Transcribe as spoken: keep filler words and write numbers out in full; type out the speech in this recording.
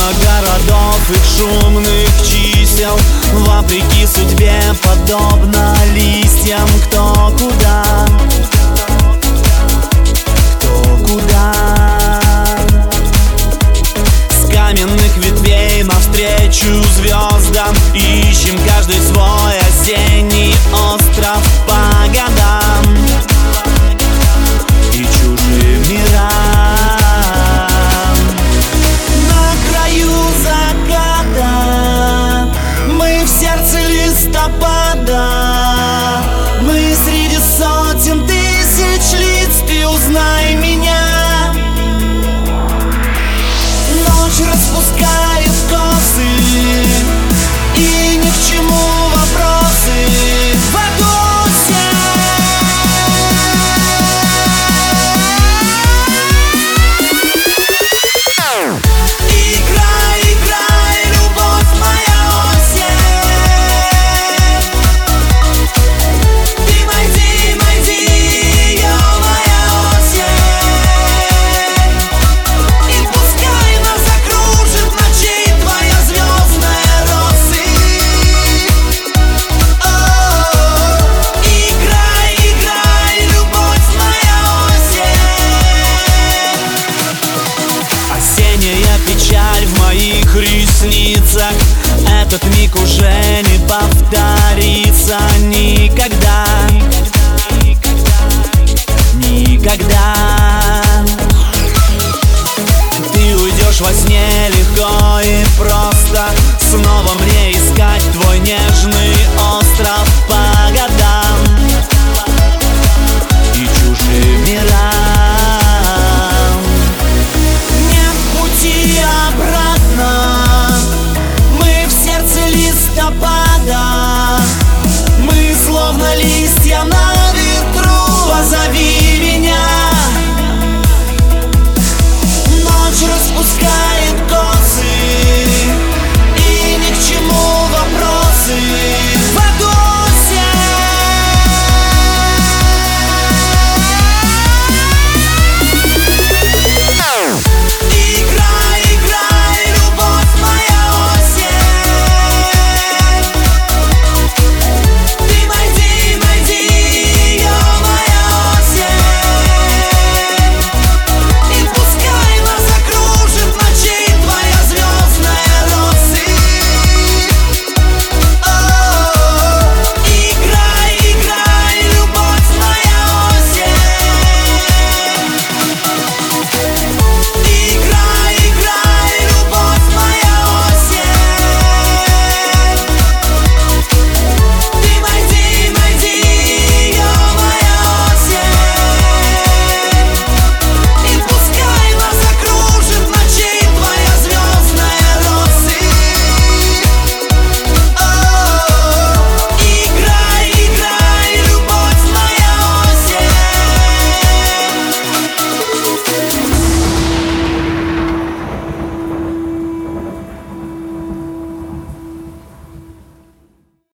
Мимо городов их шумных чисел, вопреки судьбе, подобно листьям. Кто куда, кто куда. С каменных ветвей навстречу звездам ищем каждый свой осенний остров по годам и чужим мирам. На краю заката мы в сердце листопада, мы среди сотен тысяч лиц, ты узнай меня. Ночь распускает косы, и ни к чему вопросы. В Агусе играй, играй, любовь моя осень. Ты мой, мой, я моя осень. И пускай нас закружит ночей твоя звездная россыпь. О, играй, играй, любовь моя осень. Осенняя печаль в моих ресницах, этот миг уже не повторится никогда, никогда. Ты уйдешь во сне легко и просто, снова мне искать твой нежный остров по годам и чужим мирам. Нет пути обратно, мы в сердце листопада, мы словно листья на ветру. Позови меня. Ночь распускает